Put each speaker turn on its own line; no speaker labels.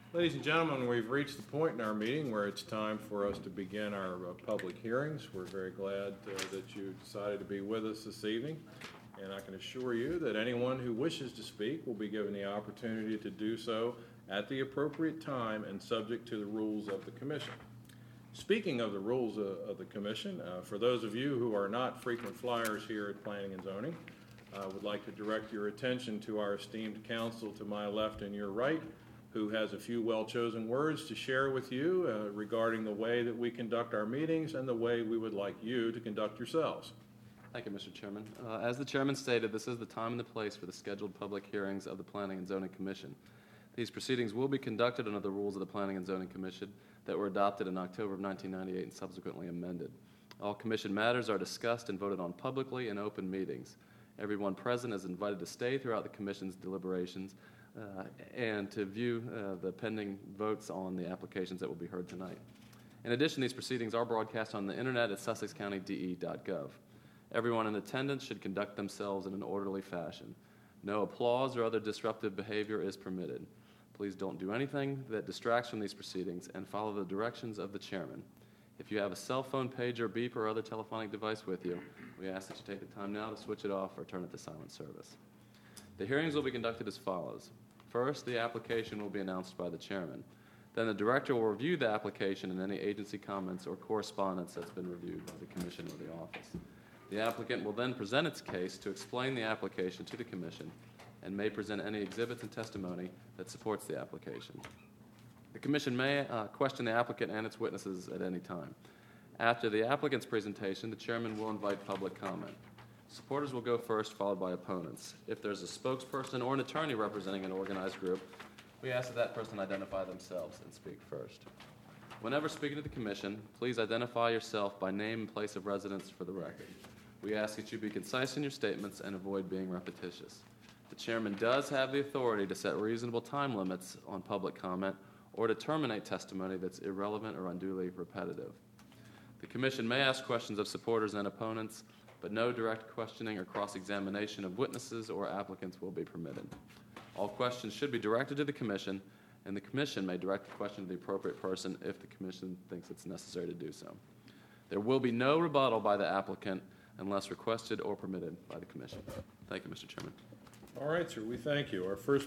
Ladies and gentlemen, we've reached the point in our meeting where it's time for us to begin our public hearings. We're very glad that you decided to be with us this evening, and I can assure you that anyone who wishes to speak will be given the opportunity to do so at the appropriate time and subject to the rules of the Commission. Speaking of the rules of the Commission, for those of you who are not frequent flyers here at Planning and Zoning, I would like to direct your attention to our esteemed counsel to my left and your right, who has a few well-chosen words to share with you regarding the way that we conduct our meetings and the way we would like you to conduct yourselves.
Thank you, Mr. Chairman. As the Chairman stated, this is the time and the place for the scheduled public hearings of the Planning and Zoning Commission. These proceedings will be conducted under the rules of the Planning and Zoning Commission that were adopted in October of 1998 and subsequently amended. All Commission matters are discussed and voted on publicly in open meetings. Everyone present is invited to stay throughout the Commission's deliberations and to view the pending votes on the applications that will be heard tonight. In addition, these proceedings are broadcast on the internet at sussexcountyde.gov. Everyone in attendance should conduct themselves in an orderly fashion. No applause or other disruptive behavior is permitted. Please don't do anything that distracts from these proceedings and follow the directions of the chairman. If you have a cell phone, pager, beep, or other telephonic device with you, we ask that you take the time now to switch it off or turn it to silent service. The hearings will be conducted as follows. First, the application will be announced by the chairman. Then the director will review the application and any agency comments or correspondence that's been reviewed by the commission or the office. The applicant will then present its case to explain the application to the commission and may present any exhibits and testimony that supports the application. The commission may question the applicant and its witnesses at any time. After the applicant's presentation, the chairman will invite public comment. Supporters will go first, followed by opponents. If there's a spokesperson or an attorney representing an organized group, we ask that that person identify themselves and speak first. Whenever speaking to the commission, please identify yourself by name and place of residence for the record. We ask that you be concise in your statements and avoid being repetitious. The chairman does have the authority to set reasonable time limits on public comment or to terminate testimony that's irrelevant or unduly repetitive. The commission may ask questions of supporters and opponents, but no direct questioning or cross-examination of witnesses or applicants will be permitted. All questions should be directed to the commission, and the commission may direct the question to the appropriate person if the commission thinks it's necessary to do so. There will be no rebuttal by the applicant unless requested or permitted by the commission. Thank you, Mr. Chairman.
All right, sir, we thank you. Our first